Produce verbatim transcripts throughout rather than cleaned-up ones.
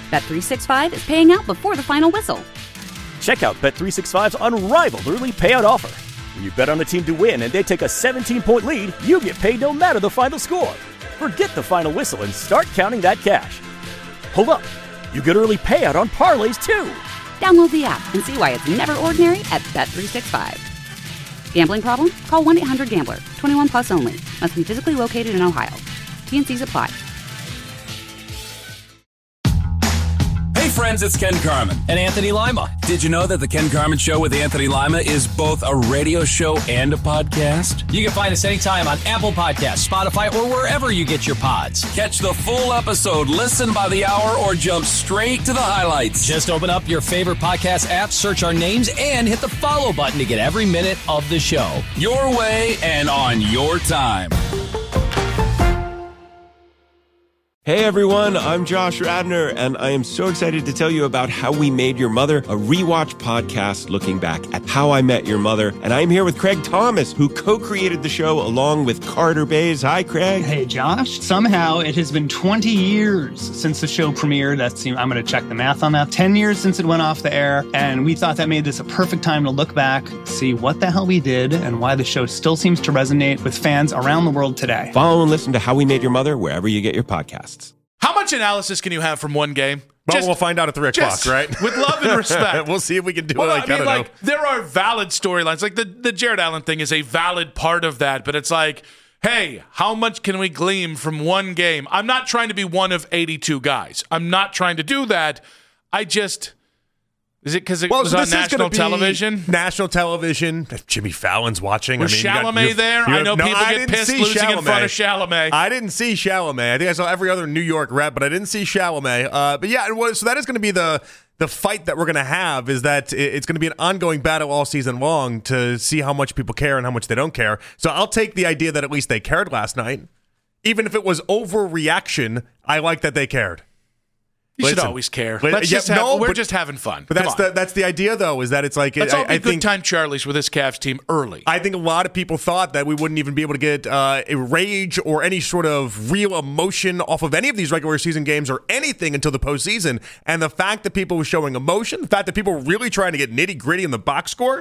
Bet three sixty-five is paying out before the final whistle. Check out Bet three sixty-five's unrivaled early payout offer. When you bet on a team to win and they take a seventeen-point lead, you get paid no matter the final score. Forget the final whistle and start counting that cash. Hold up. You get early payout on parlays, too. Download the app and see why it's never ordinary at Bet three sixty-five. Gambling problem? Call one eight hundred gambler. twenty-one plus only. Must be physically located in Ohio. T N Cs apply. Hey friends, it's Ken Carman. And Anthony Lima. Did you know that the Ken Carman Show with Anthony Lima is both a radio show and a podcast? You can find us anytime on Apple Podcasts, Spotify, or wherever you get your pods. Catch the full episode, listen by the hour, or jump straight to the highlights. Just open up your favorite podcast app, search our names, and hit the follow button to get every minute of the show. Your way and on your time. Hey everyone, I'm Josh Radnor, and I am so excited to tell you about How We Made Your Mother, a rewatch podcast looking back at How I Met Your Mother. And I'm here with Craig Thomas, who co-created the show along with Carter Bays. Hi, Craig. Hey, Josh. Somehow it has been twenty years since the show premiered. That's, I'm going to check the math on that. ten years since it went off the air, and we thought that made this a perfect time to look back, see what the hell we did, and why the show still seems to resonate with fans around the world today. Follow and listen to How We Made Your Mother wherever you get your podcasts. How much analysis can you have from one game? Well, just, we'll find out at three o'clock, just, right? With love and respect. We'll see if we can do well, it. Like, I mean, I like, know. there are valid storylines. Like, the, the Jared Allen thing is a valid part of that, but it's like, hey, how much can we glean from one game? I'm not trying to be one of eighty-two guys. I'm not trying to do that. I just... Is it because it well, was so on this national is be television? National television. Jimmy Fallon's watching. Was I mean, you got, Chalamet you, there? You have, I know no, people I get pissed losing Chalamet. in front of Chalamet. I didn't see Chalamet. I think I saw every other New York rep, but I didn't see Chalamet. Uh, but yeah, so that is going to be the the fight that we're going to have. Is that it's going to be an ongoing battle all season long to see how much people care and how much they don't care. So I'll take the idea that at least they cared last night, even if it was overreaction. I like that they cared. You Listen, should always care. But, Let's yeah, just have, no, we're but, just having fun. But that's the that's the idea, though, is that it's like let's I, all be I good think, time Charlies with this Cavs team early. I think a lot of people thought that we wouldn't even be able to get uh, a rage or any sort of real emotion off of any of these regular season games or anything until the postseason. And the fact that people were showing emotion, the fact that people were really trying to get nitty gritty in the box score,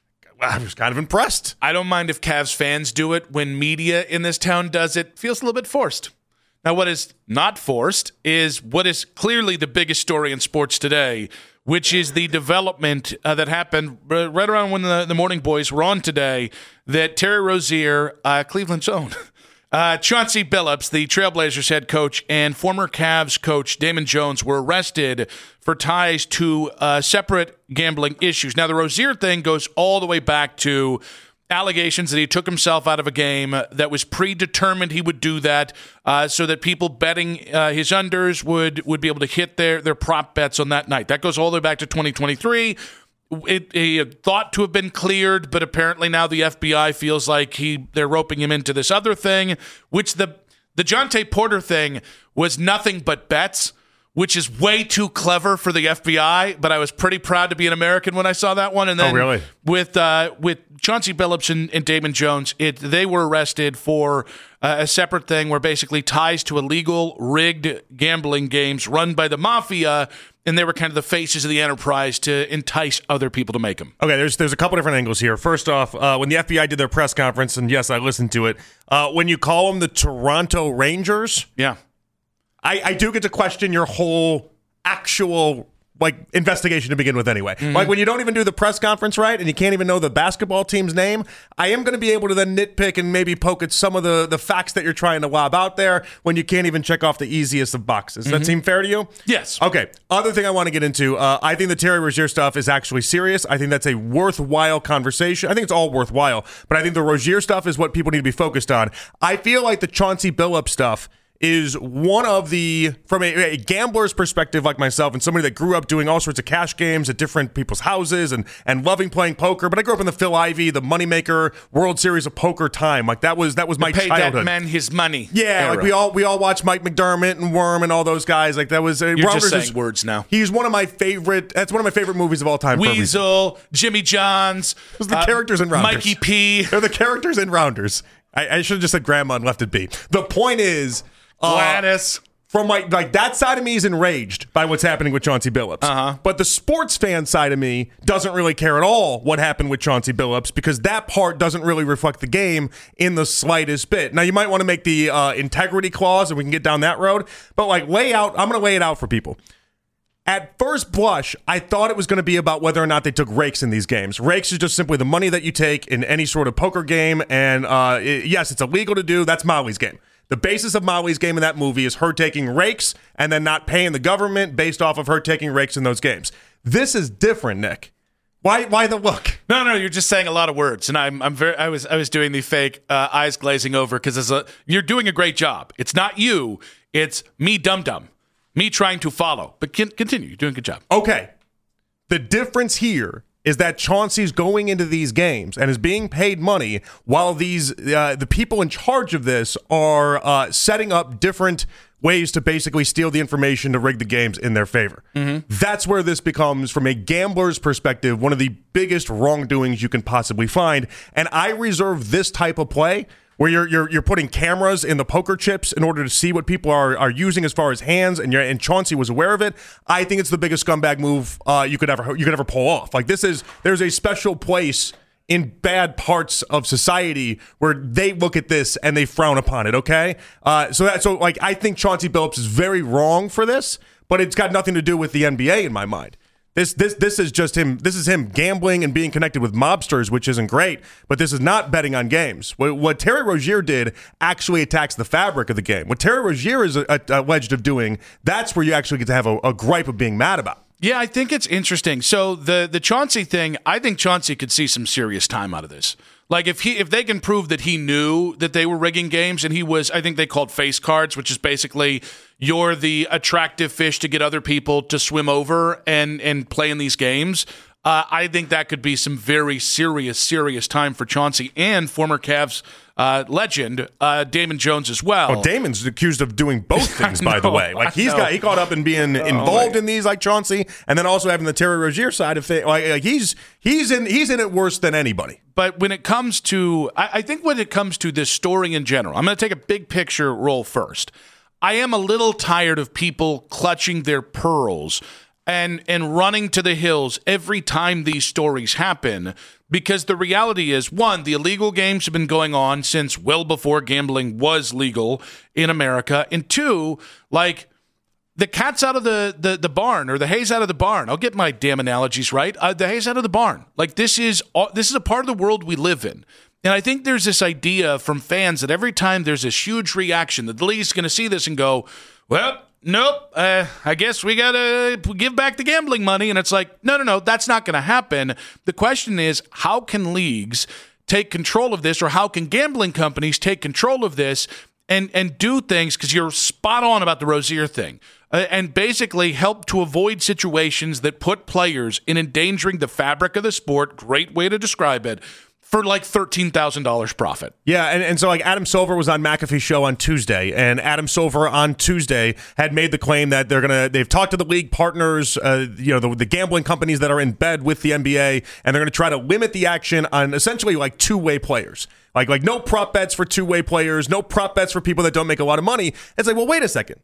I was kind of impressed. I don't mind if Cavs fans do it. When media in this town does it, feels a little bit forced. Now, what is not forced is what is clearly the biggest story in sports today, which is the development uh, that happened right around when the, the Morning Boys were on today, that Terry Rozier, uh, Cleveland's own, uh, Chauncey Billups, the Trailblazers head coach, and former Cavs coach Damon Jones were arrested for ties to uh, separate gambling issues. Now, the Rozier thing goes all the way back to allegations that he took himself out of a game that was predetermined he would do that uh, so that people betting uh, his unders would, would be able to hit their, their prop bets on that night. That goes all the way back to twenty twenty-three. It, it thought to have been cleared, but apparently now the F B I feels like he they're roping him into this other thing, which the, the Jonte Porter thing was nothing but bets, which is way too clever for the F B I, but I was pretty proud to be an American when I saw that one. And then oh, really? with uh, with Chauncey Billups and, and Damon Jones, it they were arrested for uh, a separate thing where basically ties to illegal rigged gambling games run by the mafia, and they were kind of the faces of the enterprise to entice other people to make them. Okay, there's there's a couple different angles here. First off, uh, when the F B I did their press conference, and yes, I listened to it, uh, when you call them the Toronto Rangers, yeah. I, I do get to question your whole actual like investigation to begin with anyway. Mm-hmm. Like when you don't even do the press conference right and you can't even know the basketball team's name, I am going to be able to then nitpick and maybe poke at some of the, the facts that you're trying to lob out there when you can't even check off the easiest of boxes. Does mm-hmm. that seem fair to you? Yes. Okay. Other thing I want to get into, uh, I think the Terry Rozier stuff is actually serious. I think that's a worthwhile conversation. I think it's all worthwhile, but I think the Rozier stuff is what people need to be focused on. I feel like the Chauncey Billups stuff is one of the, from a, a gambler's perspective like myself and somebody that grew up doing all sorts of cash games at different people's houses and, and loving playing poker, but I grew up in the Phil Ivey, the Moneymaker World Series of Poker time. Like that was that was my paid childhood. That man his money. Yeah, era. like we all we all watched Mike McDermott and Worm and all those guys. Like that was uh, You're Rounders just saying is, words now. He's one of my favorite. That's one of my favorite movies of all time. Weasel, Jimmy Johns, those are the uh, characters in Rounders. Mikey P. They're the characters in Rounders. I, I should have just said Grandma and left it be. The point is. Gladys. Uh, from like like that side of me is enraged by what's happening with Chauncey Billups. Uh-huh. But the sports fan side of me doesn't really care at all what happened with Chauncey Billups because that part doesn't really reflect the game in the slightest bit. Now you might want to make the uh, integrity clause and we can get down that road. But like lay out, I'm going to lay it out for people. At first blush, I thought it was going to be about whether or not they took rakes in these games. Rakes is just simply the money that you take in any sort of poker game. And uh, it, yes, it's illegal to do. That's Molly's game. The basis of Molly's game in that movie is her taking rakes and then not paying the government based off of her taking rakes in those games. This is different, Nick. Why? Why the look? No, no, you're just saying a lot of words, and I'm, I'm very. I was, I was doing the fake uh, eyes glazing over because as a, you're doing a great job. It's not you. It's me, dum dum. Me trying to follow, but can, continue. You're doing a good job. Okay. The difference here is that Chauncey's going into these games and is being paid money while these uh, the people in charge of this are uh, setting up different ways to basically steal the information to rig the games in their favor. Mm-hmm. That's where this becomes, from a gambler's perspective, one of the biggest wrongdoings you can possibly find. And I reserve this type of play where you're you're you're putting cameras in the poker chips in order to see what people are, are using as far as hands, and you're, and Chauncey was aware of it. I think it's the biggest scumbag move uh, you could ever you could ever pull off. Like this is there's a special place in bad parts of society where they look at this and they frown upon it. Okay, uh, so that so like I think Chauncey Billups is very wrong for this, but it's got nothing to do with the N B A in my mind. This this this is just him. This is him gambling and being connected with mobsters, which isn't great. But this is not betting on games. What, what Terry Rozier did actually attacks the fabric of the game. What Terry Rozier is a, a, alleged of doing, that's where you actually get to have a, a gripe of being mad about. Yeah, I think it's interesting. So the the Chauncey thing, I think Chauncey could see some serious time out of this. Like if he if they can prove that he knew that they were rigging games and he was, I think they called face cards, which is basically you're the attractive fish to get other people to swim over and and play in these games. Uh, I think that could be some very serious, serious time for Chauncey and former Cavs uh, legend uh, Damon Jones as well. Oh, Damon's accused of doing both things, by the way. Like he's got he caught up in being involved oh, in these, like Chauncey, and then also having the Terry Rozier side of things. Like, like he's he's in he's in it worse than anybody. But when it comes to, I, I think when it comes to this story in general, I'm going to take a big picture role first. I am a little tired of people clutching their pearls and and running to the hills every time these stories happen, because the reality is, one, the illegal games have been going on since well before gambling was legal in America, and two, like, the cat's out of the, the, the barn, or the hay's out of the barn. I'll get my damn analogies right. Uh, the hay's out of the barn. Like, this is this is a part of the world we live in. And I think there's this idea from fans that every time there's this huge reaction, that the league's going to see this and go, well, nope, uh, I guess we got to give back the gambling money. And it's like, no, no, no, that's not going to happen. The question is, how can leagues take control of this, or how can gambling companies take control of this and, and do things, because you're spot on about the Rozier thing, uh, and basically help to avoid situations that put players in endangering the fabric of the sport, great way to describe it, for like thirteen thousand dollars profit. Yeah, and, and so like Adam Silver was on McAfee's show on Tuesday, and Adam Silver on Tuesday had made the claim that they're gonna they've talked to the league partners, uh, you know, the, the gambling companies that are in bed with the N B A, and they're gonna try to limit the action on essentially like two-way players. Like like no prop bets for two-way players, no prop bets for people that don't make a lot of money. It's like, well, wait a second.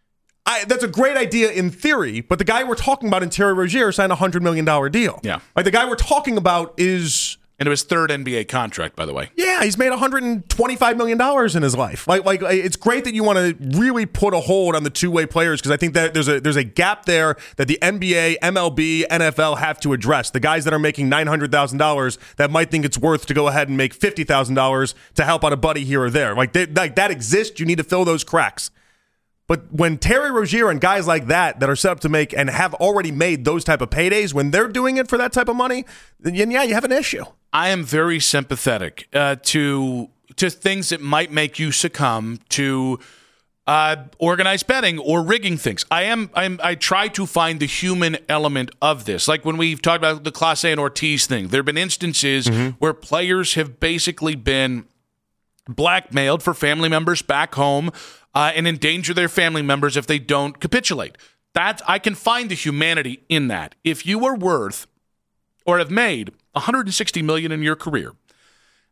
I, that's a great idea in theory, but the guy we're talking about in Terry Rozier signed a one hundred million dollars deal. Yeah. Like the guy we're talking about is... And it was third N B A contract, by the way. Yeah, he's made one hundred twenty-five million dollars in his life. Like, like it's great that you want to really put a hold on the two-way players, because I think that there's a there's a gap there that the N B A, M L B, N F L have to address. The guys that are making nine hundred thousand dollars that might think it's worth to go ahead and make fifty thousand dollars to help out a buddy here or there. Like, they, like that exists. You need to fill those cracks. But when Terry Rozier and guys like that that are set up to make and have already made those type of paydays, when they're doing it for that type of money, then yeah, you have an issue. I am very sympathetic uh, to to things that might make you succumb to uh, organized betting or rigging things. I am I'm, I try to find the human element of this. Like when we've talked about the Clase and Ortiz thing, there have been instances mm-hmm. where players have basically been blackmailed for family members back home uh, and endanger their family members if they don't capitulate. That I can find the humanity in that. If you are worth or have made one hundred sixty million dollars in your career,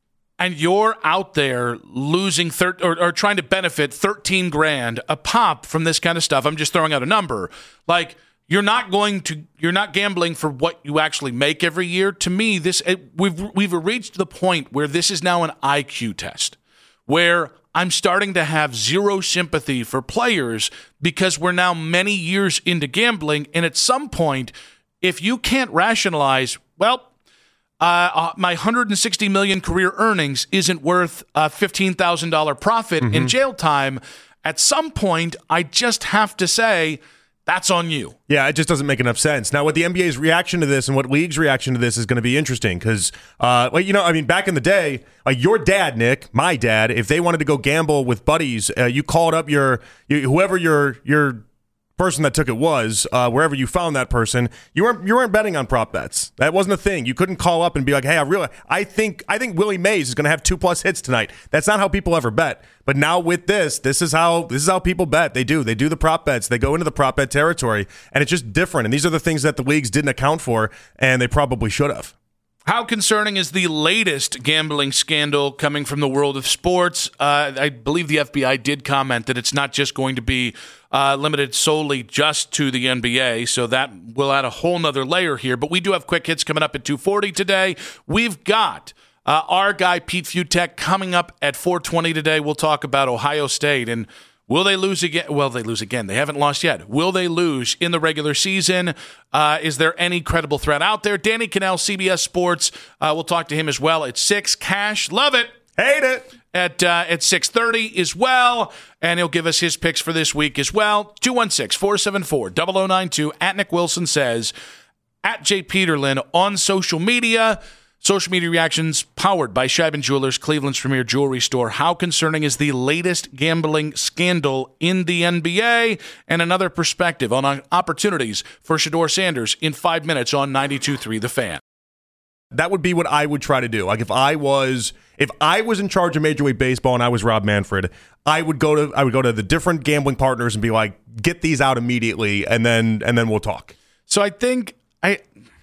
and you're out there losing thir- or, or trying to benefit thirteen grand a pop from this kind of stuff. I'm just throwing out a number. Like, you're not going to, you're not gambling for what you actually make every year. To me, this it, we've we've reached the point where this is now an I Q test, where I'm starting to have zero sympathy for players because we're now many years into gambling, and at some point, if you can't rationalize, well, uh, uh, my one hundred sixty million dollars career earnings isn't worth a fifteen thousand dollars profit mm-hmm. in jail time, at some point, I just have to say, that's on you. Yeah, it just doesn't make enough sense. Now, what the N B A's reaction to this and what league's reaction to this is going to be interesting because, uh, well, you know, I mean, back in the day, like your dad, Nick, my dad, if they wanted to go gamble with buddies, uh, you called up your, you, whoever your your person that took it was, uh, wherever you found that person, you weren't you weren't betting on prop bets. That wasn't a thing. You couldn't call up and be like, hey, I really, I think I think Willie Mays is going to have two plus hits tonight. That's not how people ever bet. But now with this, this is how this is how people bet. They do. They do the prop bets. They go into the prop bet territory, and it's just different. And these are the things that the leagues didn't account for, and they probably should have. How concerning is the latest gambling scandal coming from the world of sports? Uh, I believe the F B I did comment that it's not just going to be uh, limited solely just to the N B A, so that will add a whole nother layer here. But we do have quick hits coming up at two forty today. We've got uh, our guy Pete Futek coming up at four twenty today. We'll talk about Ohio State and will they lose again? Well, they lose again. They haven't lost yet. Will they lose in the regular season? Uh, is there any credible threat out there? Danny Kanell, C B S Sports. Uh, we'll talk to him as well at six. Cash, love it. Hate it. At uh, at six thirty as well. And he'll give us his picks for this week as well. two one six, four seven four, zero zero nine two. At Nick Wilson says. At Jay Peterlin on social media. Social media reactions powered by Scheiben Jewelers, Cleveland's premier jewelry store. How concerning is the latest gambling scandal in the N B A? And another perspective on opportunities for Shedeur Sanders in five minutes on ninety-two point three The Fan. That would be what I would try to do. Like if I was if I was in charge of Major League Baseball and I was Rob Manfred, I would go to I would go to the different gambling partners and be like, get these out immediately, and then and then we'll talk. So I think I.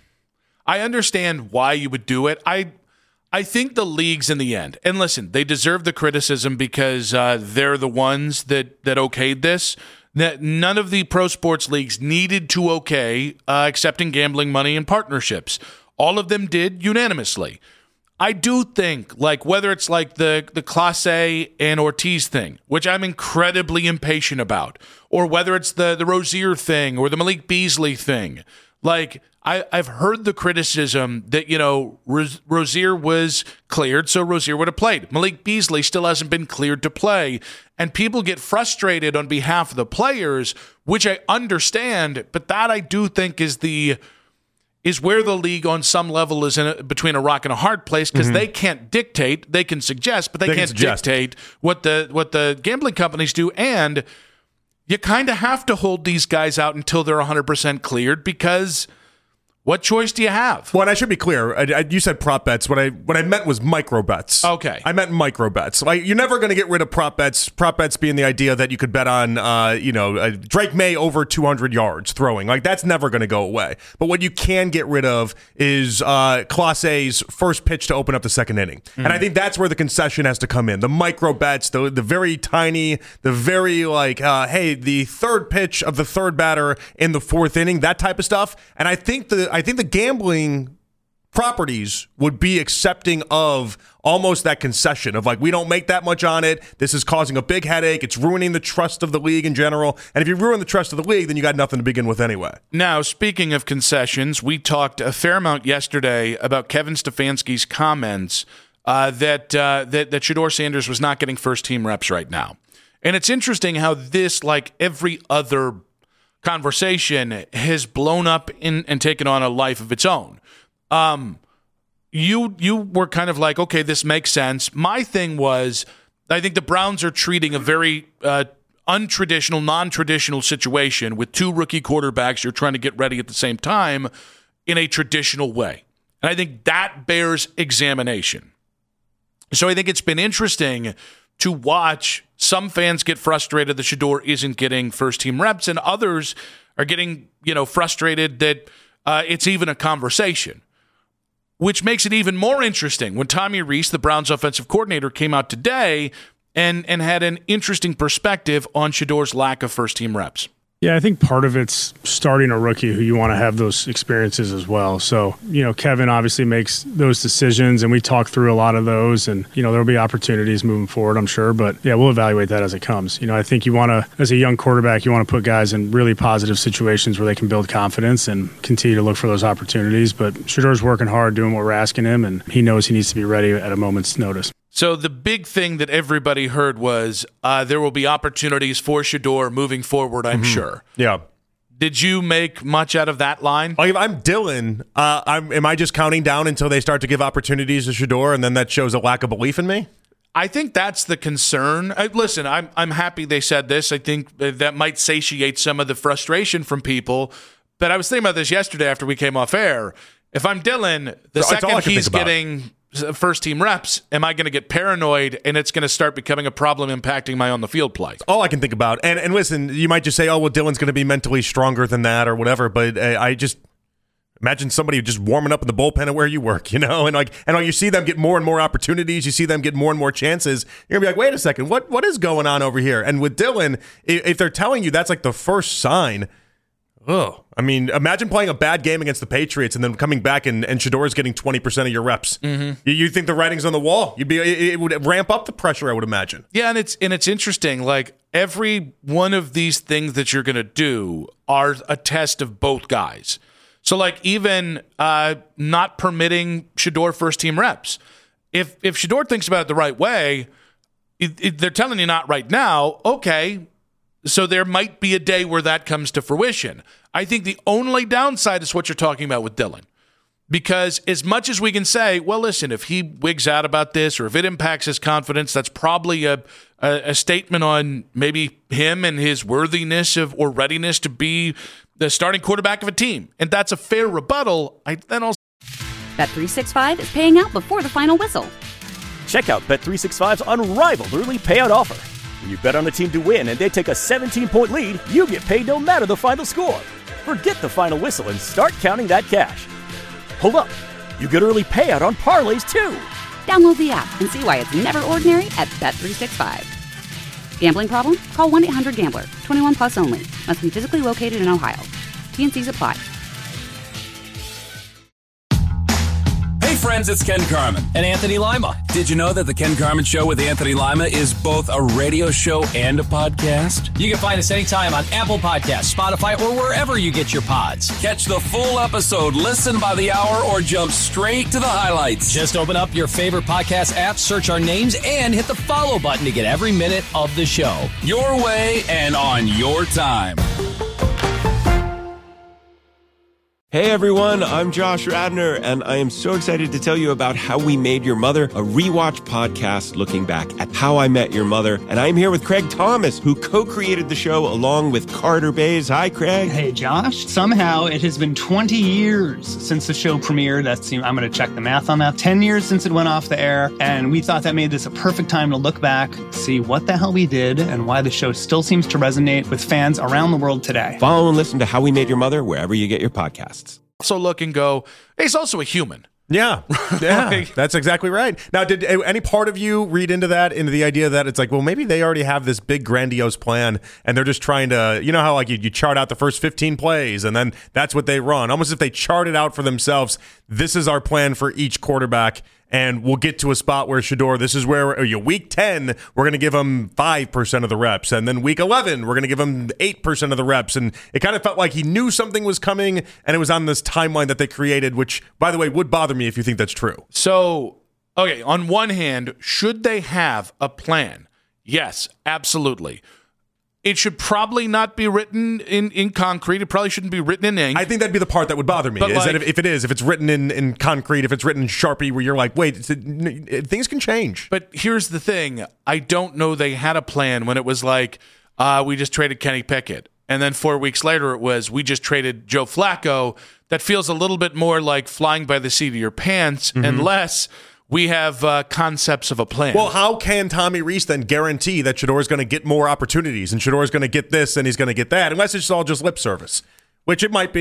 I understand why you would do it. I I think the leagues in the end, and listen, they deserve the criticism because uh, they're the ones that, that okayed this. That none of the pro sports leagues needed to okay uh, accepting gambling money and partnerships. All of them did unanimously. I do think, like, whether it's like the, the Clase A and Ortiz thing, which I'm incredibly impatient about, or whether it's the, the Rozier thing or the Malik Beasley thing, like, I, I've heard the criticism that, you know, Roz- Rozier was cleared, so Rozier would have played. Malik Beasley still hasn't been cleared to play. And people get frustrated on behalf of the players, which I understand, but that I do think is the is where the league on some level is in a, between a rock and a hard place because mm-hmm. they can't dictate. They can suggest, but they, they can't can dictate what the what the gambling companies do. And you kind of have to hold these guys out until they're one hundred percent cleared because what choice do you have? Well, and I should be clear. I, I, you said prop bets. What I what I meant was micro bets. Okay. I meant micro bets. Like you're never going to get rid of prop bets. Prop bets being the idea that you could bet on, uh, you know, uh, Drake May over two hundred yards throwing. Like that's never going to go away. But what you can get rid of is uh, Class A's first pitch to open up the second inning. Mm-hmm. And I think that's where the concession has to come in. The micro bets, the the very tiny, the very like, uh, hey, the third pitch of the third batter in the fourth inning, that type of stuff. And I think the I think the gambling properties would be accepting of almost that concession of like, we don't make that much on it. This is causing a big headache. It's ruining the trust of the league in general. And if you ruin the trust of the league, then you got nothing to begin with anyway. Now, speaking of concessions, we talked a fair amount yesterday about Kevin Stefanski's comments uh, that, uh, that, that Shedeur Sanders was not getting first team reps right now. And it's interesting how this, like every other conversation, has blown up in, and taken on a life of its own. Um, you you were kind of like, okay, this makes sense. My thing was, I think the Browns are treating a very uh, untraditional, non-traditional situation with two rookie quarterbacks you're trying to get ready at the same time in a traditional way. And I think that bears examination. So I think it's been interesting to watch some fans get frustrated that Shedeur isn't getting first-team reps, and others are getting, you know, frustrated that uh, it's even a conversation. which makes it even more interesting when Tommy Rees, the Browns offensive coordinator, came out today and, and had an interesting perspective on Shedeur's lack of first-team reps. Yeah, I think part of it's starting a rookie who you want to have those experiences as well. So, you know, Kevin obviously makes those decisions, and we talk through a lot of those, and, you know, there'll be opportunities moving forward, I'm sure. But, yeah, we'll evaluate that as it comes. You know, I think you want to, as a young quarterback, you want to put guys in really positive situations where they can build confidence and continue to look for those opportunities. But Shedeur's working hard, doing what we're asking him, and he knows he needs to be ready at a moment's notice. So the big thing that everybody heard was uh, there will be opportunities for Shedeur moving forward, I'm mm-hmm. sure. Yeah. Did you make much out of that line? Like if I'm Dylan, uh, I'm, am I just counting down until they start to give opportunities to Shedeur, and then that shows a lack of belief in me? I think that's the concern. I, listen, I'm I'm happy they said this. I think that might satiate some of the frustration from people. But I was thinking about this yesterday after we came off air. If I'm Dylan, the so second he's getting first team reps, am I going to get paranoid and it's going to start becoming a problem impacting my on the field play? That's all I can think about. And and listen, you might just say, oh, well, Dylan's going to be mentally stronger than that or whatever. But uh, I just imagine somebody just warming up in the bullpen at where you work, you know, and like, and you see them get more and more opportunities. You see them get more and more chances. You're gonna be like, wait a second, what what is going on over here? And with Dylan, if, if they're telling you that's like the first sign. Oh, I mean, imagine playing a bad game against the Patriots and then coming back and, and Shedeur's getting twenty percent of your reps. Mm-hmm. You, you think the writing's on the wall? You'd be it, it would ramp up the pressure, I would imagine. Yeah, and it's and it's interesting. Like every one of these things that you're going to do are a test of both guys. So, like even uh, not permitting Shedeur first team reps. If if Shedeur thinks about it the right way, it, it, they're telling you not right now. Okay. So there might be a day where that comes to fruition. I think the only downside is what you're talking about with Dylan. Because as much as we can say, well, listen, if he wigs out about this or if it impacts his confidence, that's probably a, a, a statement on maybe him and his worthiness of or readiness to be the starting quarterback of a team. And that's a fair rebuttal. I then also Bet three sixty-five is paying out before the final whistle. Check out Bet three sixty-five's unrivaled early payout offer. When you bet on a team to win and they take a seventeen-point lead, you get paid no matter the final score. Forget the final whistle and start counting that cash. Hold up. You get early payout on parlays, too. Download the app and see why it's never ordinary at Bet three sixty-five. Gambling problem? Call one eight hundred gambler. twenty-one plus only. Must be physically located in Ohio. T N Cs apply. Hey friends, it's Ken Carman. And Anthony Lima. Did you know that the Ken Carman Show with Anthony Lima is both a radio show and a podcast? You can find us anytime on Apple Podcasts, Spotify, or wherever you get your pods. Catch the full episode, listen by the hour, or jump straight to the highlights. Just open up your favorite podcast app, search our names, and hit the follow button to get every minute of the show. Your way and on your time. Hey everyone, I'm Josh Radnor, and I am so excited to tell you about How We Made Your Mother, a rewatch podcast looking back at How I Met Your Mother. And I'm here with Craig Thomas, who co-created the show along with Carter Bays. Hi, Craig. Hey, Josh. Somehow it has been twenty years since the show premiered. That's, I'm going to check the math on that. ten years since it went off the air, and we thought that made this a perfect time to look back, see what the hell we did, and why the show still seems to resonate with fans around the world today. Follow and listen to How We Made Your Mother wherever you get your podcasts. Also look and go, hey, he's also a human. Yeah, yeah, like, that's exactly right. Now, did any part of you read into that, into the idea that it's like, well, maybe they already have this big grandiose plan and they're just trying to, you know how like you, you chart out the first fifteen plays and then that's what they run, almost if they chart it out for themselves. This is our plan for each quarterback. And we'll get to a spot where Shedeur, this is where uh, week ten, we're going to give him five percent of the reps. And then week eleven, we're going to give him eight percent of the reps. And it kind of felt like he knew something was coming, and it was on this timeline that they created, which, by the way, would bother me if you think that's true. So, okay, on one hand, should they have a plan? Yes, absolutely. It should probably not be written in, in concrete. It probably shouldn't be written in ink. I think that'd be the part that would bother me. But is like, that if, if it is, if it's written in, in concrete, if it's written in Sharpie, where you're like, wait, it's, it, things can change. But here's the thing. I don't know they had a plan when it was like, uh, we just traded Kenny Pickett. And then four weeks later, it was, we just traded Joe Flacco. That feels a little bit more like flying by the seat of your pants mm-hmm. and less we have uh, concepts of a plan. Well, how can Tommy Rees then guarantee that Shedeur is going to get more opportunities and Shedeur is going to get this and he's going to get that, unless it's all just lip service, which it might be.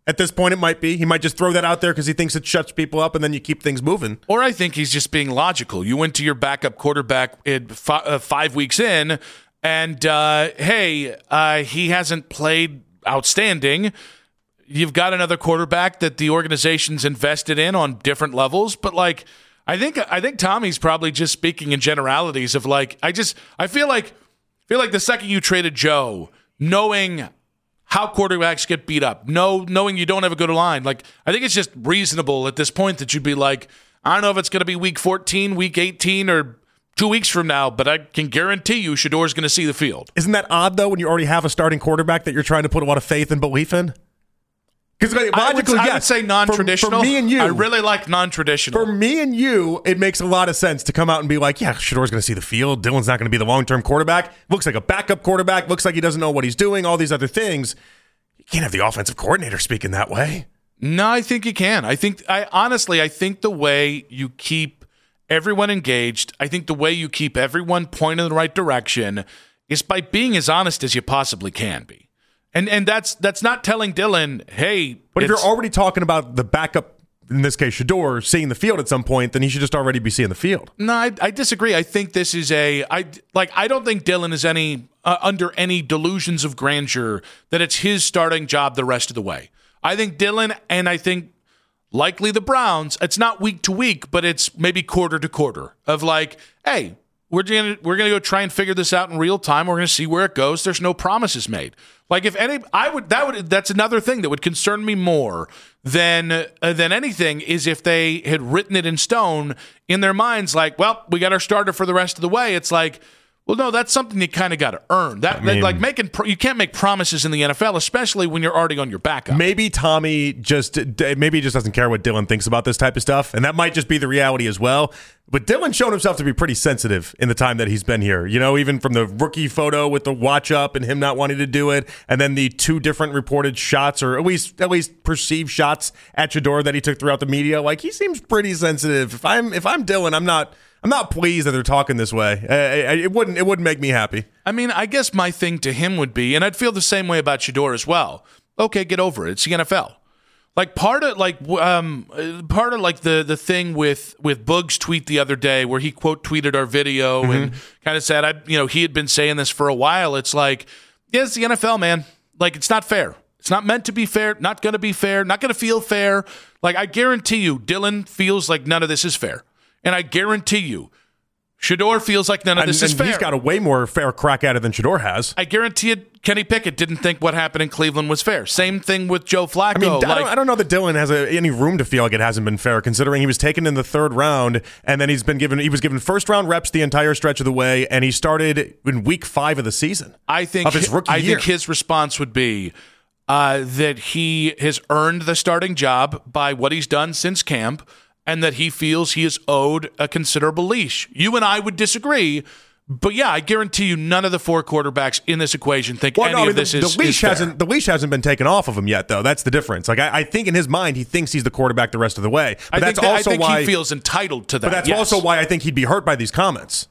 At this point, it might be. He might just throw that out there because he thinks it shuts people up, and then you keep things moving. Or I think he's just being logical. You went to your backup quarterback in fi- uh, five weeks in, and uh, hey, uh, he hasn't played outstanding. You've got another quarterback that the organization's invested in on different levels, but like I think I think Tommy's probably just speaking in generalities of like I just I feel like feel like the second you traded Joe, knowing how quarterbacks get beat up, know knowing you don't have a good line, like I think it's just reasonable at this point that you'd be like, I don't know if it's going to be week fourteen, week eighteen, or two weeks from now, but I can guarantee you Shedor's going to see the field. Isn't that odd though when you already have a starting quarterback that you're trying to put a lot of faith and belief in? Because logically, I would, yes. I would say non-traditional. For, for me and you, I really like non-traditional. For me and you, it makes a lot of sense to come out and be like, yeah, Shedor's going to see the field. Dylan's not going to be the long-term quarterback. Looks like a backup quarterback. Looks like he doesn't know what he's doing. All these other things. You can't have the offensive coordinator speaking that way. No, I think you can. I think, I honestly, I think the way you keep everyone engaged, I think the way you keep everyone pointed in the right direction is by being as honest as you possibly can be. And and that's that's not telling Dylan, hey. But if you're already talking about the backup, in this case, Shedor, seeing the field at some point, then he should just already be seeing the field. No, I, I disagree. I think this is a I like. I don't think Dylan is any uh, under any delusions of grandeur that it's his starting job the rest of the way. I think Dylan, and I think likely the Browns. It's not week to week, but it's maybe quarter to quarter of like, hey, we're gonna we're gonna go try and figure this out in real time. We're gonna see where it goes. There's no promises made. Like if any, I would that would that's another thing that would concern me more than uh, than anything is if they had written it in stone in their minds. Like, well, we got our starter for the rest of the way. It's like, well, no, that's something you kind of got to earn. That, I mean, that like making pro- you can't make promises in the N F L, especially when you're already on your backup. Maybe Tommy just maybe he just doesn't care what Dylan thinks about this type of stuff, and that might just be the reality as well. But Dylan's shown himself to be pretty sensitive in the time that he's been here. You know, even from the rookie photo with the watch up and him not wanting to do it, and then the two different reported shots, or at least at least perceived shots at Shedor that he took throughout the media. Like he seems pretty sensitive. If I'm if I'm Dylan, I'm not. I'm not pleased that they're talking this way. Uh, it wouldn't. It wouldn't make me happy. I mean, I guess my thing to him would be, and I'd feel the same way about Shedor as well. Okay, get over it. It's the N F L. Like part of like um part of like the the thing with with Boog's tweet the other day where he quote tweeted our video mm-hmm. and kind of said I you know he had been saying this for a while. It's like yeah, it's the N F L, man. Like it's not fair. It's not meant to be fair. Not going to be fair. Not going to feel fair. Like I guarantee you, Dylan feels like none of this is fair. And I guarantee you, Shedor feels like none of this and, is and fair. He's got a way more fair crack at it than Shedor has. I guarantee it, Kenny Pickett didn't think what happened in Cleveland was fair. Same thing with Joe Flacco. I mean, like, I, don't, I don't know that Dylan has a, any room to feel like it hasn't been fair, considering he was taken in the third round, and then he's been given he was given first round reps the entire stretch of the way, and he started in week five of the season. I think of his rookie I year. think his response would be uh, that he has earned the starting job by what he's done since camp, and that he feels he is owed a considerable leash. You and I would disagree, but yeah, I guarantee you none of the four quarterbacks in this equation think well, any no, I mean, of this the, is the leash is fair. hasn't the leash hasn't been taken off of him yet, though. That's the difference. Like I, I think in his mind, he thinks he's the quarterback the rest of the way. But I that's think that, also I think why he feels entitled to that. But that's yes. also why I think he'd be hurt by these comments.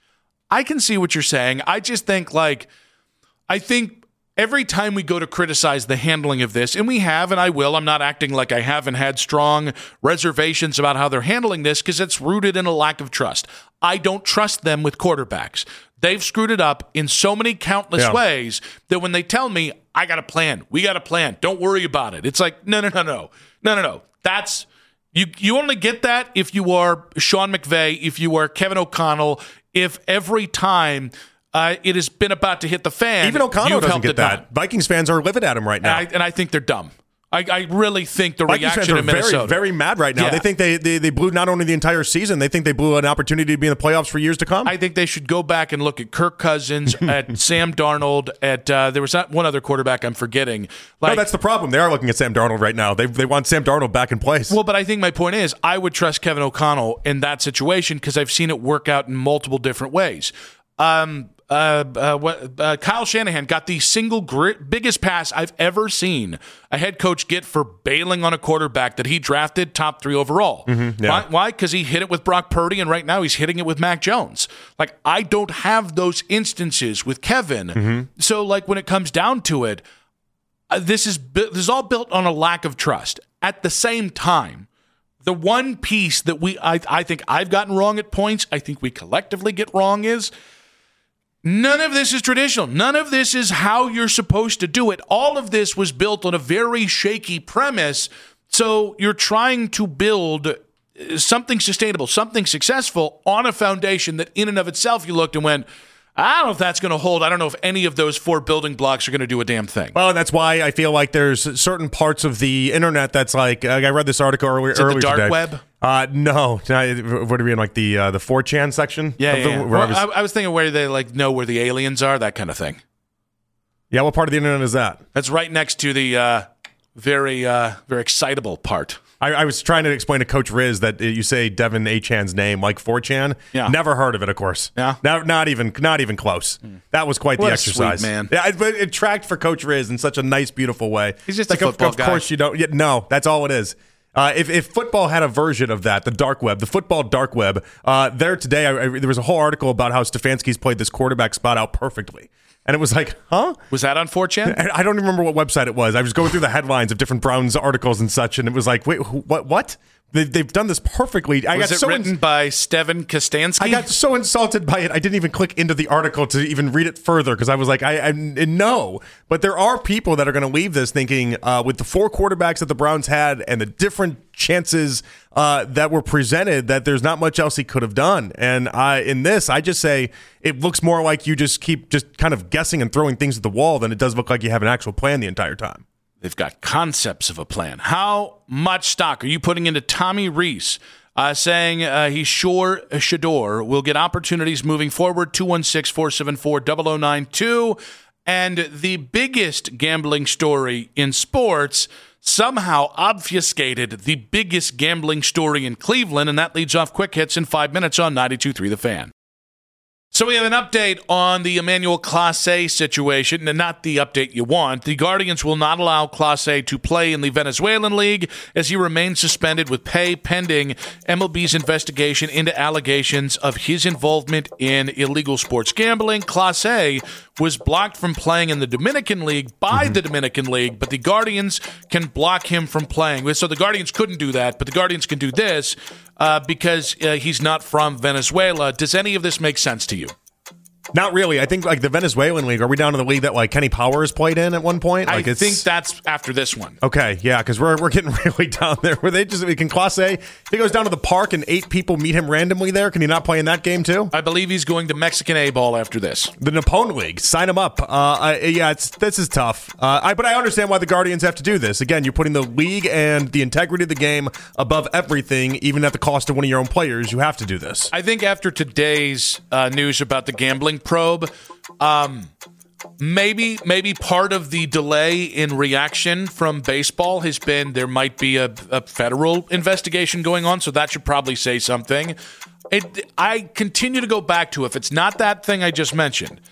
I can see what you're saying. I just think like I think. Every time we go to criticize the handling of this, and we have, and I will, I'm not acting like I haven't had strong reservations about how they're handling this because it's rooted in a lack of trust. I don't trust them with quarterbacks. They've screwed it up in so many countless yeah. ways that when they tell me, I got a plan, we got a plan, don't worry about it. It's like, no, no, no, no, no, no, no. That's, you, you only get that if you are Sean McVay, if you are Kevin O'Connell, if every time Uh, it has been about to hit the fan. Even O'Connell doesn't get that. Not. Vikings fans are livid at him right now. And I, and I think they're dumb. I, I really think the Vikings reaction fans are in Minnesota. very, very mad right now. Yeah. They think they, they they blew not only the entire season, they think they blew an opportunity to be in the playoffs for years to come. I think they should go back and look at Kirk Cousins, at Sam Darnold, at uh, there was not one other quarterback I'm forgetting. Like, no, that's the problem. They are looking at Sam Darnold right now. They they want Sam Darnold back in place. Well, but I think my point is I would trust Kevin O'Connell in that situation because I've seen it work out in multiple different ways. Um, Uh, uh, what, uh, Kyle Shanahan got the single gr- biggest pass I've ever seen a head coach get for bailing on a quarterback that he drafted top three overall. Mm-hmm, yeah. Why? Because he hit it with Brock Purdy, and right now he's hitting it with Mac Jones. Like, I don't have those instances with Kevin. Mm-hmm. So, like, when it comes down to it, uh, this is this is all built on a lack of trust. At the same time, the one piece that we I, I think I've gotten wrong at points, I think we collectively get wrong, is none of this is traditional. None of this is how you're supposed to do it. All of this was built on a very shaky premise. So you're trying to build something sustainable, something successful on a foundation that in and of itself you looked and went, I don't know if that's going to hold. I don't know if any of those four building blocks are going to do a damn thing. Well, and that's why I feel like there's certain parts of the internet that's like, I read this article earlier, Is it earlier the dark today. web? Uh, no. What do you mean, like the uh, the four chan section? Yeah, of yeah. the, yeah. where Well, I was, I, I was thinking where they like know where the aliens are, that kind of thing. Yeah, what part of the internet is that? That's right next to the uh, very, uh, very excitable part. I, I was trying to explain to Coach Riz that you say Devin Achan's name like four chan. Yeah. Never heard of it, of course. Yeah. Not, not even not even close. Mm. That was quite What the a exercise. sweet man. Yeah, it, it tracked for Coach Riz in such a nice, beautiful way. He's just like, a football of, of guy. Of course you don't. Yeah, no, that's all it is. Uh, if, if football had a version of that, the dark web, the football dark web, uh, there today, I, I, there was a whole article about how Stefanski's played this quarterback spot out perfectly. And it was like, huh? Was that on four chan? I don't even remember what website it was. I was going through the headlines of different Browns articles and such, and it was like, wait, who, what? What? They, they've done this perfectly. I was got it so written ins- by Steven Kostanski? I got so insulted by it. I didn't even click into the article to even read it further because I was like, I, I no. But there are people that are going to leave this thinking uh, with the four quarterbacks that the Browns had and the different chances uh, that were presented that there's not much else he could have done. And I, in this, I just say it looks more like you just keep just kind of guessing and throwing things at the wall than it does look like you have an actual plan the entire time. They've got concepts of a plan. How much stock are you putting into Tommy Rees, uh, saying uh, he's sure Shador will get opportunities moving forward? two one six, four seven four, zero zero nine two. And the biggest gambling story in sports somehow obfuscated the biggest gambling story in Cleveland, and that leads off Quick Hits in five minutes on ninety-two point three The Fan. So we have an update on the Emmanuel Clase situation, and not the update you want. The Guardians will not allow Clase to play in the Venezuelan League as he remains suspended with pay pending M L B's investigation into allegations of his involvement in illegal sports gambling. Clase was blocked from playing in the Dominican League by mm-hmm. the Dominican League, but the Guardians can block him from playing. So the Guardians couldn't do that, but the Guardians can do this uh, because uh, he's not from Venezuela. Does any of this make sense to you? Not really. I think like the Venezuelan League, are we down to the league that like Kenny Powers played in at one point? Like I it's, think that's after this one. Okay, yeah, because we're we're getting really down there. Where they just can Clase, if he goes down to the park and eight people meet him randomly there, can he not play in that game too? I believe he's going to Mexican A-ball after this. The Napone League, sign him up. Uh, I, yeah, it's this is tough. Uh, I, but I understand why the Guardians have to do this. Again, you're putting the league and the integrity of the game above everything, even at the cost of one of your own players. You have to do this. I think after today's uh, news about the gambling probe, um, maybe maybe part of the delay in reaction from baseball has been there might be a, a federal investigation going on, so that should probably say something. It, I continue to go back to if it's not that thing I just mentioned,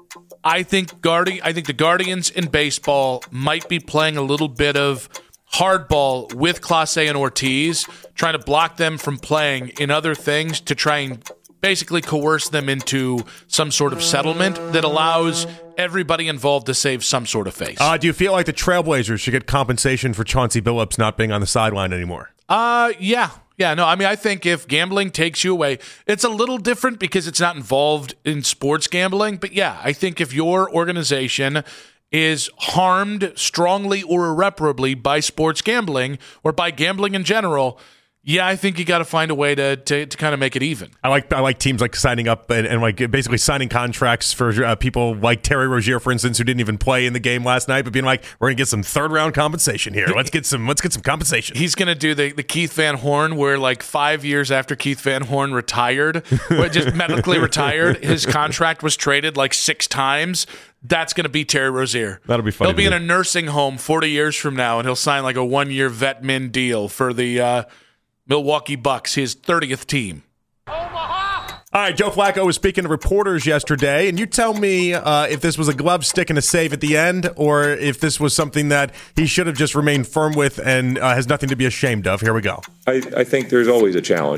I think Guardi- I think the Guardians in baseball might be playing a little bit of hardball with Clase and Ortiz, trying to block them from playing in other things to try and basically coerce them into some sort of settlement that allows everybody involved to save some sort of face. Uh, do you feel like the Trailblazers should get compensation for Chauncey Billups not being on the sideline anymore? Uh, yeah. Yeah, no, I mean, I think if gambling takes you away, it's a little different because it's not involved in sports gambling. But yeah, I think if your organization is harmed strongly or irreparably by sports gambling or by gambling in general, yeah, I think you got to find a way to, to to kind of make it even. I like I like teams like signing up and, and like basically signing contracts for uh, people like Terry Rozier, for instance, who didn't even play in the game last night, but being like, we're gonna get some third round compensation here. Let's get some let's get some compensation. He's gonna do the, the Keith Van Horn, where like five years after Keith Van Horn retired, just medically retired, his contract was traded like six times. That's going to be Terry Rozier. That'll be funny. He'll be in a nursing home forty years from now, and he'll sign like a one year vet min deal for the uh, Milwaukee Bucks, his thirtieth team. Omaha! All right, Joe Flacco was speaking to reporters yesterday, and you tell me uh, if this was a glove stick and a save at the end, or if this was something that he should have just remained firm with and uh, has nothing to be ashamed of. Here we go. I, I think there's always a challenge. If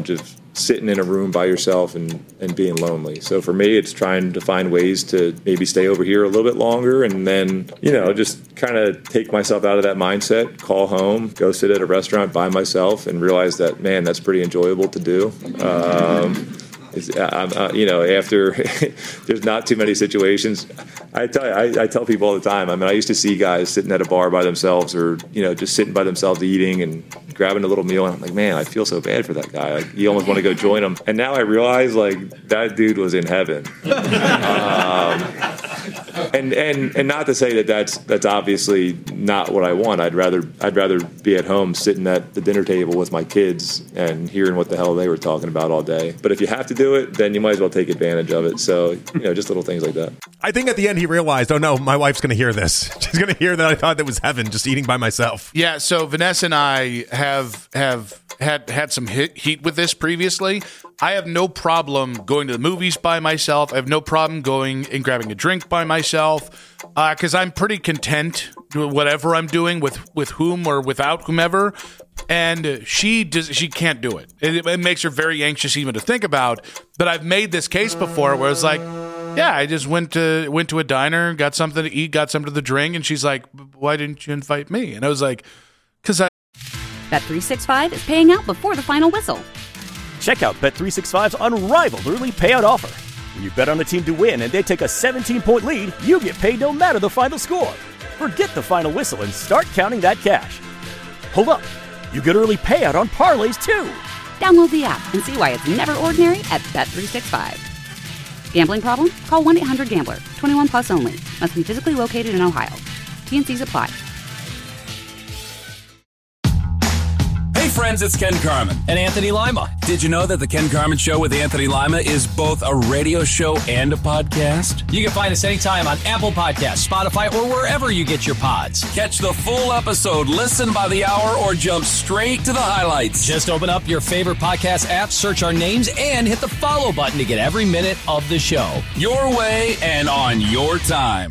sitting in a room by yourself and, and being lonely. So for me, it's trying to find ways to maybe stay over here a little bit longer and then, you know, just kind of take myself out of that mindset, call home, go sit at a restaurant by myself and realize that, man, that's pretty enjoyable to do. Um, It's, uh, you know, after there's not too many situations. I tell you, I, I tell people all the time. I mean, I used to see guys sitting at a bar by themselves, or you know, just sitting by themselves eating and grabbing a little meal. And I'm like, man, I feel so bad for that guy. Like, you almost want to go join him. And now I realize, like, that dude was in heaven. um, and and and not to say that that's that's obviously not what I want. I'd rather I'd rather be at home sitting at the dinner table with my kids and hearing what the hell they were talking about all day. But if you have to do it, then you might as well take advantage of it. So, you know, just little things like that. I think at the end he realized, oh no, my wife's going to hear this. She's going to hear that I thought that was heaven, just eating by myself. Yeah, so Vanessa and I have have had had some hit, heat with this previously. I have no problem going to the movies by myself. I have no problem going and grabbing a drink by myself because uh, I'm pretty content doing whatever I'm doing with, with whom or without whomever. And she does, she can't do it. it. It makes her very anxious even to think about. But I've made this case before where it's like, yeah, I just went to went to a diner, got something to eat, got something to drink, and she's like, why didn't you invite me? And I was like, because I. Bet three sixty-five is paying out before the final whistle. Check out Bet three sixty-five's unrivaled early payout offer. When you bet on a team to win and they take a seventeen-point lead, you get paid no matter the final score. Forget the final whistle and start counting that cash. Hold up. You get early payout on parlays, too. Download the app and see why it's never ordinary at Bet three sixty-five. Gambling problem? Call one eight hundred gambler. twenty-one plus only. Must be physically located in Ohio. T N Cs apply. Hey friends, it's Ken Carman. And Anthony Lima. Did you know that the Ken Carman Show with Anthony Lima is both a radio show and a podcast? You can find us anytime on Apple Podcasts, Spotify, or wherever you get your pods. Catch the full episode, listen by the hour, or jump straight to the highlights. Just open up your favorite podcast app, search our names, and hit the follow button to get every minute of the show. Your way and on your time.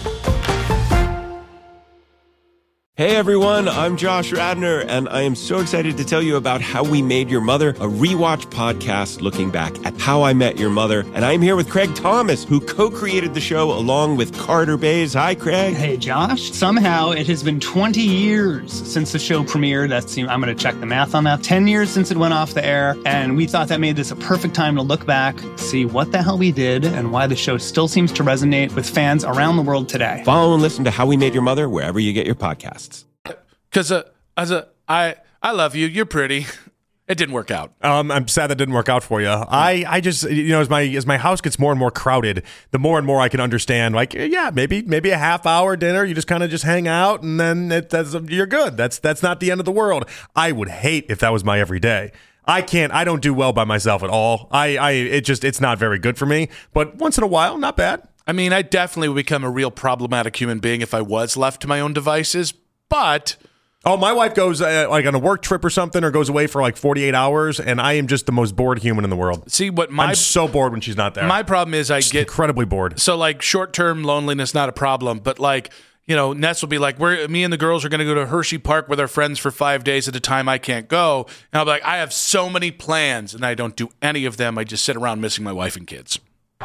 Hey everyone, I'm Josh Radner, and I am so excited to tell you about How We Made Your Mother, a rewatch podcast looking back at How I Met Your Mother. And I'm here with Craig Thomas, who co-created the show along with Carter Bays. Hi, Craig. Hey, Josh. Somehow it has been twenty years since the show premiered. That's, I'm going to check the math on that. ten years since it went off the air, and we thought that made this a perfect time to look back, see what the hell we did, and why the show still seems to resonate with fans around the world today. Follow and listen to How We Made Your Mother wherever you get your podcasts. Because uh, as a, I, I love you. You're pretty. It didn't work out. Um, I'm sad that didn't work out for you. I, I just, you know, as my as my house gets more and more crowded, the more and more I can understand. Like, yeah, maybe maybe a half hour dinner. You just kind of just hang out, and then it, that's you're good. That's that's not the end of the world. I would hate if that was my everyday. I can't. I don't do well by myself at all. I, I, it just, it's not very good for me. But once in a while, not bad. I mean, I definitely would become a real problematic human being if I was left to my own devices. But oh, my wife goes uh, like on a work trip or something, or goes away for like forty-eight hours, and I am just the most bored human in the world. See what my I'm so bored when she's not there. My problem is I just get incredibly bored. So like short-term loneliness, not a problem, but like, you know, Ness will be like, "We're me and the girls are going to go to Hershey Park with our friends for five days at a time. I can't go," and I'll be like, "I have so many plans, and I don't do any of them. I just sit around missing my wife and kids."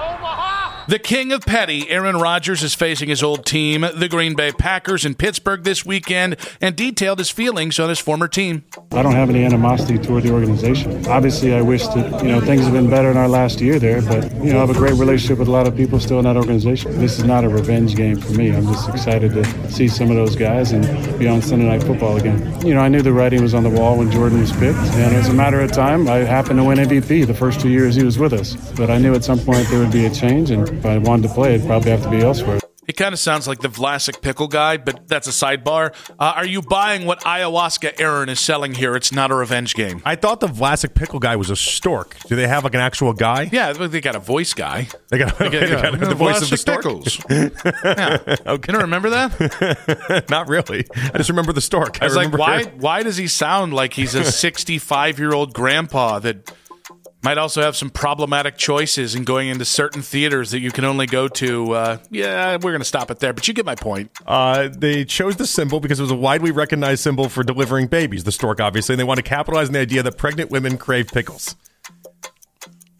The king of petty, Aaron Rodgers, is facing his old team, the Green Bay Packers, in Pittsburgh this weekend, and detailed his feelings on his former team. I don't have any animosity toward the organization. Obviously, I wish that, you know, things have been better in our last year there, but, you know, I have a great relationship with a lot of people still in that organization. This is not a revenge game for me. I'm just excited to see some of those guys and be on Sunday Night Football again. You know, I knew the writing was on the wall when Jordan was picked, and as a matter of time, I happened to win M V P the first two years he was with us. But I knew at some point there would be a change, and if I wanted to play, it'd probably have to be elsewhere. He kind of sounds like the Vlasic pickle guy, but that's a sidebar. Uh, are you buying what ayahuasca Aaron is selling here? It's not a revenge game. I thought the Vlasic pickle guy was a stork. Do they have like an actual guy? Yeah, they got a voice guy. They got, they got, they got the voice of the stork. Pickles. Yeah. Okay. You don't remember that? Not really. I just remember the stork. I was I like, why? Why does he sound like he's a sixty-five-year-old grandpa that might also have some problematic choices in going into certain theaters that you can only go to? Uh, yeah, we're going to stop it there, but you get my point. Uh, they chose the symbol because it was a widely recognized symbol for delivering babies, the stork, obviously, and they want to capitalize on the idea that pregnant women crave pickles.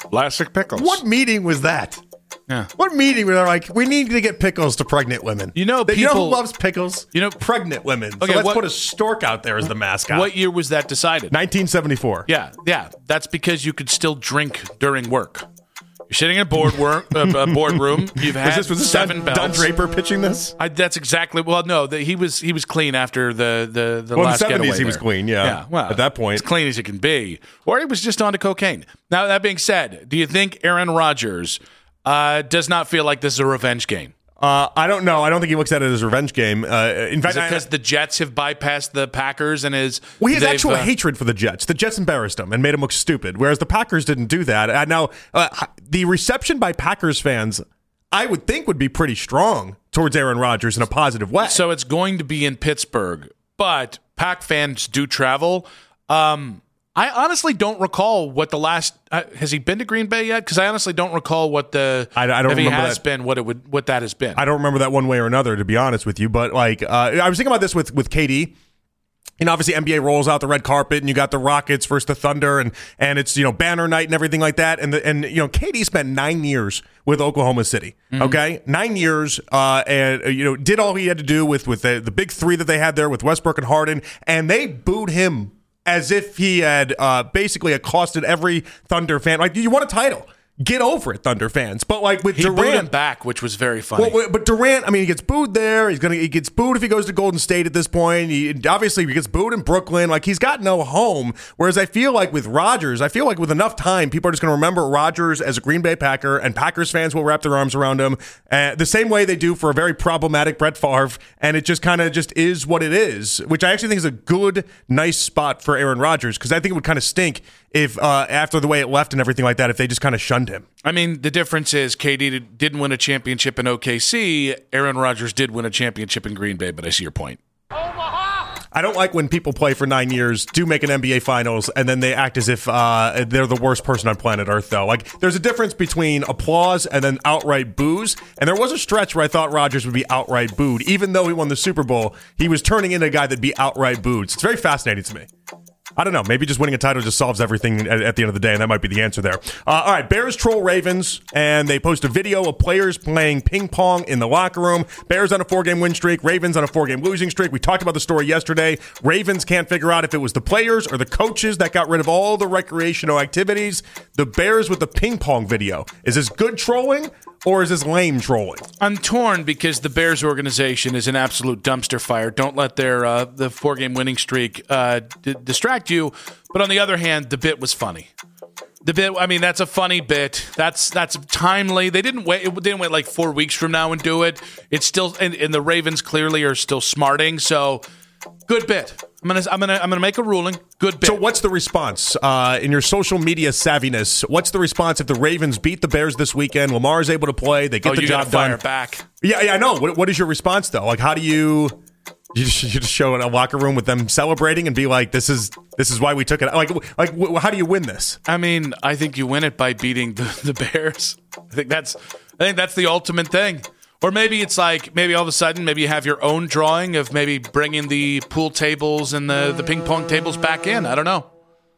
Classic pickles. What meeting was that? Yeah. What meeting where they're like, we need to get pickles to pregnant women? You know, They- people, you know who loves pickles? You know, pregnant women. Okay, so let's what- put a stork out there as the mascot. What year was that decided? nineteen seventy-four. Yeah, yeah. That's because you could still drink during work. You're sitting in a board work, uh, a boardroom. You've had Was this was this seven Don, bells. Don Draper pitching this? I, that's exactly. Well, no, the, he was he was clean after the the, the Well, in last the seventies getaway he was there. clean, yeah. Yeah, well, At that point. as clean as you can be, or he was just onto cocaine. Now that being said, do you think Aaron Rodgers uh, does not feel like this is a revenge game? Uh, I don't know. I don't think he looks at it as a revenge game. Uh, in fact, Is it because the Jets have bypassed the Packers and is well, he has they've, actual uh, hatred for the Jets. The Jets embarrassed him and made him look stupid, whereas the Packers didn't do that. And now, uh, the reception by Packers fans, I would think, would be pretty strong towards Aaron Rodgers in a positive way. So it's going to be in Pittsburgh, but Pack fans do travel. Um, I honestly don't recall what the last uh, has he been to Green Bay yet? Because I honestly don't recall what the I, I don't if he remember has that. been what it would what that has been. I don't remember that one way or another, to be honest with you. But like, uh, I was thinking about this with with K D. And obviously, N B A rolls out the red carpet, and you got the Rockets versus the Thunder, and and it's you know banner night and everything like that. And the, and you know K D spent nine years with Oklahoma City. Mm-hmm. Okay, nine years, uh, and uh, you know did all he had to do with with the, the big three that they had there with Westbrook and Harden, and they booed him as if he had uh, basically accosted every Thunder fan. Like, you want a title? Get over it, Thunder fans. But like with he Durant, booed him back, which was very funny. well, but Durant, I mean, he gets booed there. He's gonna he gets booed if he goes to Golden State at this point. He obviously he gets booed in Brooklyn. Like, he's got no home. Whereas I feel like with Rodgers, I feel like with enough time, people are just gonna remember Rodgers as a Green Bay Packer, and Packers fans will wrap their arms around him uh, the same way they do for a very problematic Brett Favre. And it just kind of just is what it is, which I actually think is a good, nice spot for Aaron Rodgers, because I think it would kind of stink if uh, after the way it left and everything like that, if they just kind of shunned him. I mean, the difference is K D didn't win a championship in O K C. Aaron Rodgers did win a championship in Green Bay, but I see your point. I don't like when people play for nine years, do make an N B A Finals, and then they act as if uh, they're the worst person on planet Earth, though. Like, there's a difference between applause and then outright boos. And there was a stretch where I thought Rodgers would be outright booed. Even though he won the Super Bowl, he was turning into a guy that'd be outright booed. So it's very fascinating to me. I don't know. Maybe just winning a title just solves everything at, at the end of the day, and that might be the answer there. Uh, all right, Bears troll Ravens, and they post a video of players playing ping pong in the locker room. Bears on a four-game win streak, Ravens on a four-game losing streak. We talked about the story yesterday. Ravens can't figure out if it was the players or the coaches that got rid of all the recreational activities. The Bears with the ping pong video. Is this good trolling, or is this lame trolling? I'm torn because the Bears organization is an absolute dumpster fire. Don't let their uh, the four game winning streak uh, d- distract you. But on the other hand, the bit was funny. The bit, I mean, that's a funny bit. That's that's timely. They didn't wait. It didn't wait like four weeks from now and do it. It's still, and, and the Ravens clearly are still smarting. So, good bit. I'm gonna I'm gonna I'm gonna make a ruling. Good bit. So what's the response uh, in your social media savviness? What's the response if the Ravens beat the Bears this weekend? Lamar is able to play. They get oh, the you job gotta fire done. back. Yeah, yeah, I know. What, what is your response though? Like, how do you you just, you just show in a locker room with them celebrating and be like, "This is this is why we took it." Like, like wh- how do you win this? I mean, I think you win it by beating the, the Bears. I think that's I think that's the ultimate thing. Or maybe it's like, maybe all of a sudden, maybe you have your own drawing of maybe bringing the pool tables and the, the ping pong tables back in. I don't know.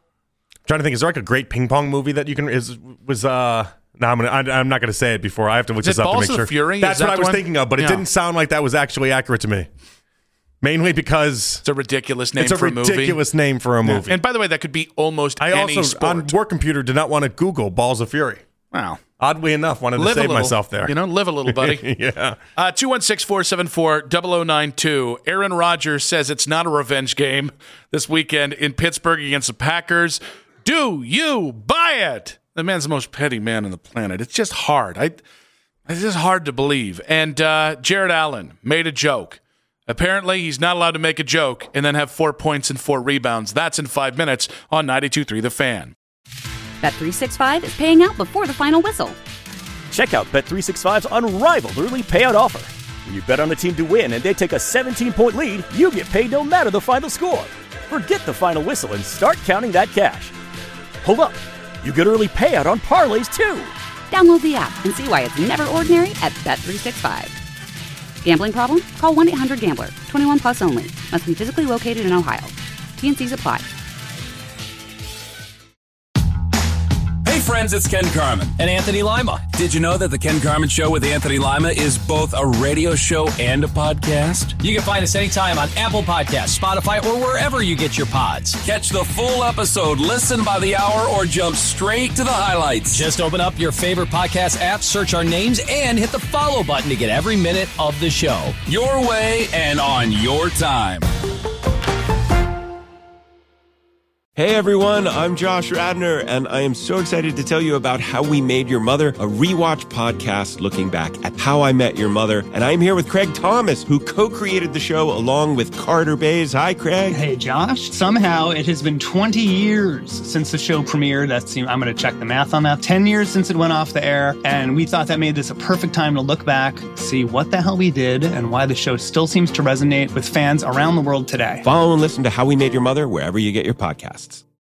I'm trying to think, is there like a great ping pong movie that you can, is, was, uh, no, I'm, gonna, I, I'm not going to say it before. I have to look Is this it up Balls to make of sure. Fury? That's Is what that I the was one? thinking of, but it Yeah. didn't sound like that was actually accurate to me. Mainly because It's a ridiculous name it's a for a movie. ridiculous name for a movie. And by the way, that could be almost I any also, sport. on work computer, did not want to Google Balls of Fury. Wow. Oddly enough, wanted to Live a save little, myself there. You know, live a little, buddy. Yeah. Uh, two one six, four seven four, zero zero nine two. Aaron Rodgers says it's not a revenge game this weekend in Pittsburgh against the Packers. Do you buy it? The man's the most petty man on the planet. It's just hard. I, it's just hard to believe. And uh, Jared Allen made a joke. Apparently, he's not allowed to make a joke and then have four points and four rebounds. That's in five minutes on ninety-two point three The Fan. Bet three sixty-five is paying out before the final whistle. Check out Bet three sixty-five's unrivaled early payout offer. When you bet on a team to win and they take a seventeen-point lead, you get paid no matter the final score. Forget the final whistle and start counting that cash. Hold up. You get early payout on parlays, too. Download the app and see why it's never ordinary at Bet three sixty-five. Gambling problem? Call one eight hundred gambler. twenty-one plus only. Must be physically located in Ohio. T and C's apply. Hey friends, it's Ken Carman. And Anthony Lima. Did you know that the Ken Carman Show with Anthony Lima is both a radio show and a podcast? You can find us anytime on Apple Podcasts, Spotify, or wherever you get your pods. Catch the full episode, listen by the hour, or jump straight to the highlights. Just open up your favorite podcast app, search our names, and hit the follow button to get every minute of the show. Your way and on your time. Hey everyone, I'm Josh Radnor, and I am so excited to tell you about How We Made Your Mother, a rewatch podcast looking back at How I Met Your Mother. And I'm here with Craig Thomas, who co-created the show along with Carter Bays. Hi, Craig. Hey, Josh. Somehow it has been twenty years since the show premiered. That's, I'm going to check the math on that. ten years since it went off the air, and we thought that made this a perfect time to look back, see what the hell we did, and why the show still seems to resonate with fans around the world today. Follow and listen to How We Made Your Mother wherever you get your podcasts.